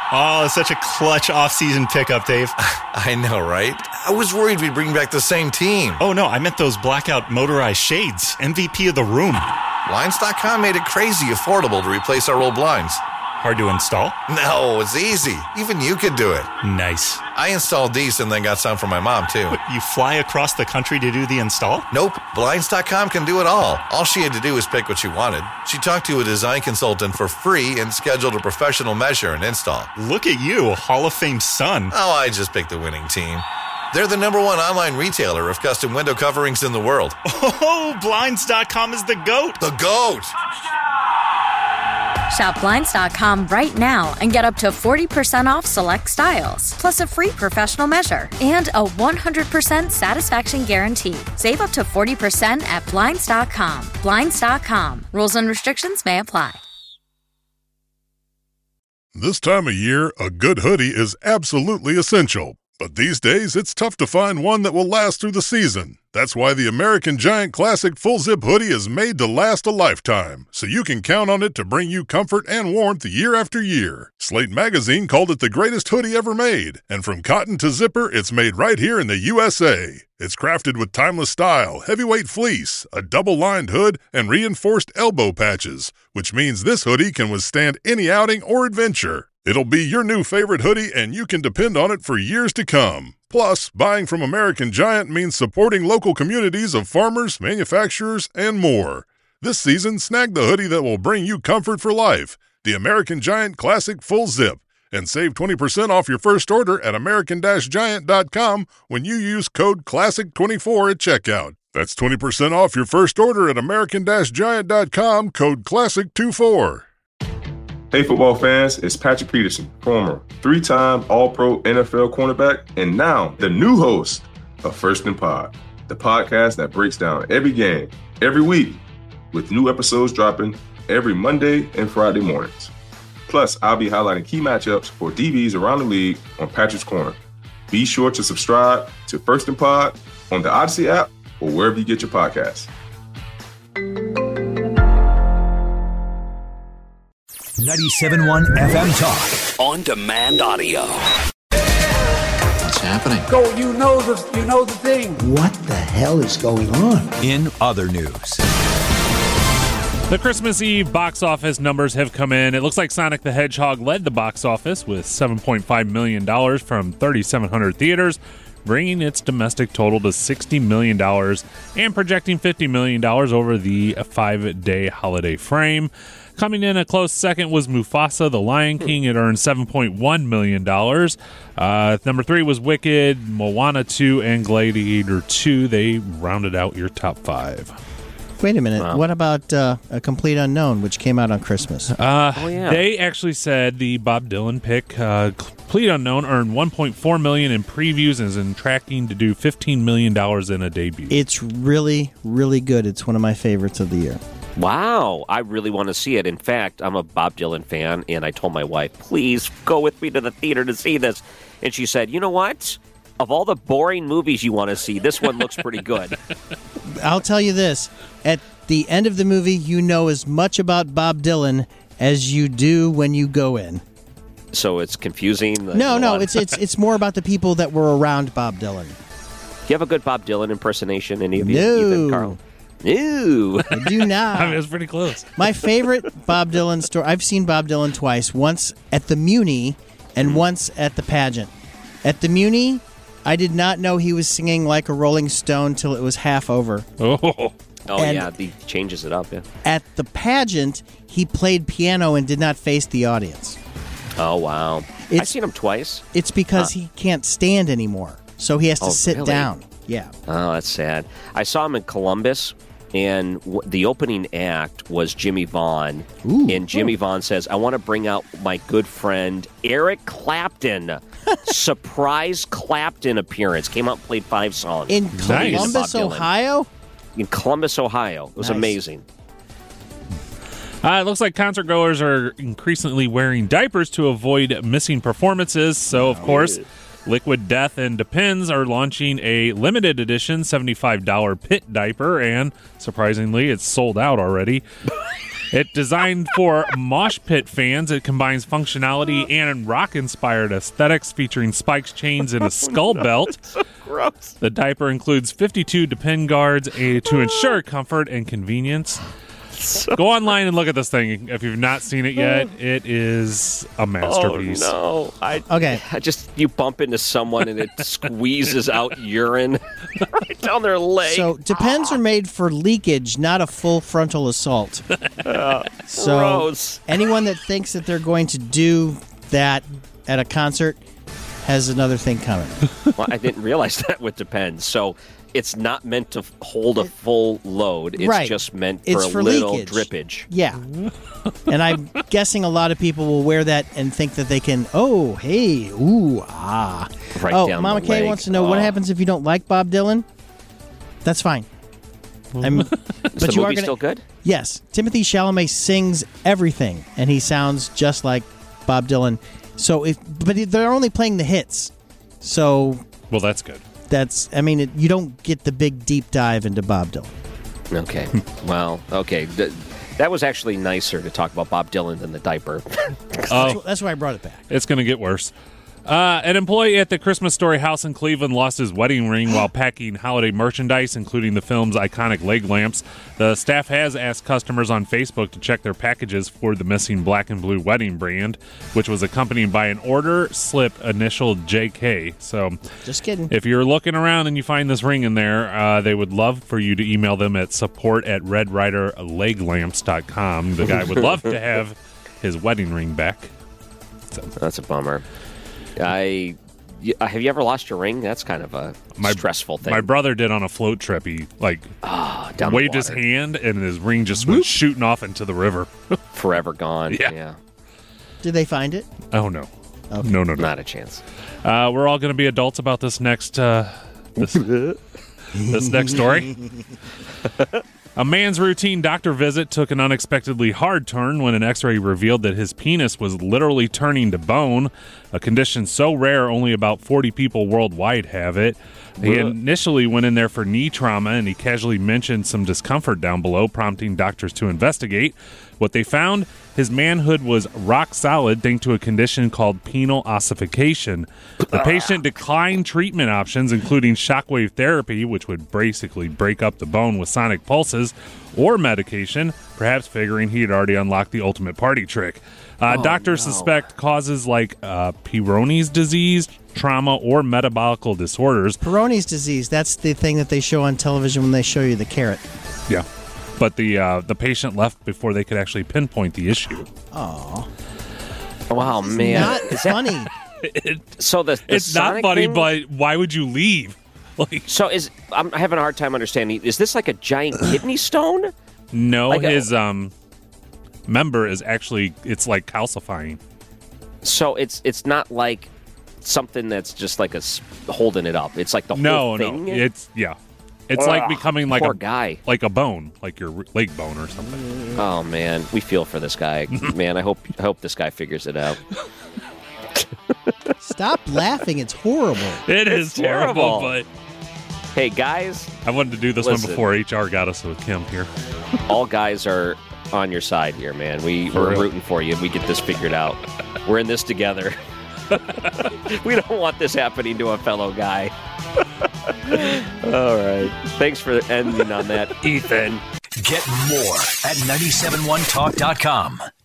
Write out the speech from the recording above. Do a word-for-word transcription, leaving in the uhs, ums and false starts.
Oh, it's such a clutch off-season pickup, Dave. I know, right? I was worried we'd bring back the same team. Oh, no, I meant those blackout motorized shades. M V P of the room. Blinds dot com made it crazy affordable to replace our old blinds. Hard to install? No, it's easy. Even you could do it. Nice. I installed these and then got some for my mom, too. What, you fly across the country to do the install? Nope. Blinds dot com can do it all. All she had to do was pick what she wanted. She talked to a design consultant for free and scheduled a professional measure and install. Look at you, Hall of Fame son. Oh, I just picked the winning team. They're the number one online retailer of custom window coverings in the world. Oh, Blinds dot com is the GOAT. The GOAT! Shop Blinds dot com right now and get up to forty percent off select styles, plus a free professional measure and a one hundred percent satisfaction guarantee. Save up to forty percent at Blinds dot com. Blinds dot com. Rules and restrictions may apply. This time of year, a good hoodie is absolutely essential. But these days, it's tough to find one that will last through the season. That's why the American Giant Classic Full Zip Hoodie is made to last a lifetime, so you can count on it to bring you comfort and warmth year after year. Slate Magazine called it the greatest hoodie ever made, and from cotton to zipper, it's made right here in the U S A. It's crafted with timeless style, heavyweight fleece, a double-lined hood, and reinforced elbow patches, which means this hoodie can withstand any outing or adventure. It'll be your new favorite hoodie, and you can depend on it for years to come. Plus, buying from American Giant means supporting local communities of farmers, manufacturers, and more. This season, snag the hoodie that will bring you comfort for life, the American Giant Classic Full Zip, and save twenty percent off your first order at American Giant dot com when you use code classic twenty-four at checkout. That's twenty percent off your first order at American Giant dot com, code classic twenty-four. Hey football fans, it's Patrick Peterson, former three-time All-Pro N F L cornerback, and now the new host of First and Pod, the podcast that breaks down every game, every week, with new episodes dropping every Monday and Friday mornings. Plus, I'll be highlighting key matchups for D Bs around the league on Patrick's Corner. Be sure to subscribe to First and Pod on the Odyssey app or wherever you get your podcasts. ninety-seven point one F M Talk. On demand audio. What's happening? Go, you know the you know the thing. What the hell is going on? In other news. The Christmas Eve box office numbers have come in. It looks like Sonic the Hedgehog led the box office with seven point five million dollars from thirty-seven hundred theaters, bringing its domestic total to sixty million dollars and projecting fifty million dollars over the five-day holiday frame. Coming in a close second was Mufasa, the Lion King. It earned seven point one million dollars. Uh, number three was Wicked, Moana two, and Gladiator two. They rounded out your top five. Wait a minute. Wow. What about uh, A Complete Unknown, which came out on Christmas? Uh, oh, yeah. They actually said the Bob Dylan pick, uh, Complete Unknown, earned one point four million dollars in previews and is in tracking to do fifteen million dollars in a debut. It's really, really good. It's one of my favorites of the year. Wow, I really want to see it. In fact, I'm a Bob Dylan fan, and I told my wife, please go with me to the theater to see this. And she said, you know what? Of all the boring movies you want to see, this one looks pretty good. I'll tell you this. At the end of the movie, you know as much about Bob Dylan as you do when you go in. So it's confusing? No, no, it's it's it's more about the people that were around Bob Dylan. Do you have a good Bob Dylan impersonation, any of you? No. Ethan, Carl? No. I do not. I mean, it was pretty close. My favorite Bob Dylan story, I've seen Bob Dylan twice, once at the Muni and once at the pageant. At the Muni, I did not know he was singing like a Rolling Stone till it was half over. Oh, oh And yeah, he changes it up, yeah. At the pageant, he played piano and did not face the audience. Oh, wow. It's- I've seen him twice. It's because Huh. he can't stand anymore, so he has to Oh, sit really? down. Yeah. Oh, that's sad. I saw him in Columbus, and w- the opening act was Jimmy Vaughn. Ooh. And Jimmy Vaughn says, I want to bring out my good friend Eric Clapton. Surprise Clapton appearance. Came out and played five songs. In Nice. Columbus, Bob Dylan. Ohio? In Columbus, Ohio. It was Nice. amazing. Uh, it looks like concert goers are increasingly wearing diapers to avoid missing performances. So, of course, Liquid Death and Depends are launching a limited edition seventy-five dollars pit diaper, and surprisingly, it's sold out already. It designed for mosh pit fans. It combines functionality and rock-inspired aesthetics, featuring spikes, chains, and a skull no, belt. So gross. The diaper includes fifty-two depend guards a, to ensure comfort and convenience. So Go online and look at this thing. If you've not seen it yet, it is a masterpiece. Oh, no. I, okay. I just, you bump into someone and it squeezes out urine right down their leg. So, Depends are made for leakage, not a full frontal assault. Uh, so, gross. anyone that thinks that they're going to do that at a concert has another thing coming. Well, I didn't realize that with Depends. So, it's not meant to hold a full load. It's right. just meant for it's a for little leakage. drippage. Yeah. And I'm guessing a lot of people will wear that and think that they can, oh, hey, ooh, ah. Right oh, down Mama the Kay leg. wants to know oh. what happens if you don't like Bob Dylan? That's fine. I'm, Is but the you movie are gonna, still good? Yes. Timothy Chalamet sings everything, and he sounds just like Bob Dylan. So if, but they're only playing the hits. So. Well, that's good. That's, I mean, it, you don't get the big deep dive into Bob Dylan. Okay. Well, okay. Th- that was actually nicer to talk about Bob Dylan than the diaper. Oh, that's, that's why I brought it back. It's going to get worse. Uh, an employee at the Christmas Story house in Cleveland lost his wedding ring while packing holiday merchandise, including the film's iconic leg lamps. The staff has asked customers on Facebook to check their packages for the missing black and blue wedding brand, which was accompanied by an order slip initialed J K. So, just kidding. If you're looking around and you find this ring in there, uh, they would love for you to email them at support at red rider leg lamps dot com. The guy would love to have his wedding ring back. So. That's a bummer. I have you ever lost your ring? That's kind of a my, stressful thing. My brother did on a float trip. He like oh, down waved his hand, and his ring just went shooting off into the river. Forever gone. Yeah. yeah. Did they find it? Oh no, okay. no, no, no, not a chance. Uh, we're all going to be adults about this next uh, this, this next story. A man's routine doctor visit took an unexpectedly hard turn when an x-ray revealed that his penis was literally turning to bone, a condition so rare only about forty people worldwide have it. He initially went in there for knee trauma, and he casually mentioned some discomfort down below, prompting doctors to investigate. What they found, his manhood was rock solid thanks to a condition called penile ossification. The patient declined treatment options, including shockwave therapy, which would basically break up the bone with sonic pulses, or medication, perhaps figuring he had already unlocked the ultimate party trick. Uh, oh, doctors no. suspect causes like uh, Peyronie's disease, trauma, or metabolic disorders. Peyronie's disease, that's the thing that they show on television when they show you the carrot. Yeah. But the uh, the patient left before they could actually pinpoint the issue. Oh. Wow, man. Not Is funny. That, it, so the, the It's not funny, thing? but why would you leave? Like, so is I'm having a hard time understanding. Is this like a giant kidney stone? No, like his a, um member is actually, it's like calcifying. So it's it's not like something that's just like a holding it up. It's like the no, whole thing. No, it's yeah. It's Ugh, like becoming like poor a guy, like a bone, like your leg bone or something. Oh man, we feel for this guy. Man, I hope I hope this guy figures it out. Stop laughing. It's horrible. It it's is terrible, but hey, guys, I wanted to do this listen, one before H R got us with Kim here. All guys are on your side here, man. We For we're real. rooting for you. We get this figured out. We're in this together. We don't want this happening to a fellow guy. All right. Thanks for ending on that, Ethan. Get more at nine seven one talk dot com.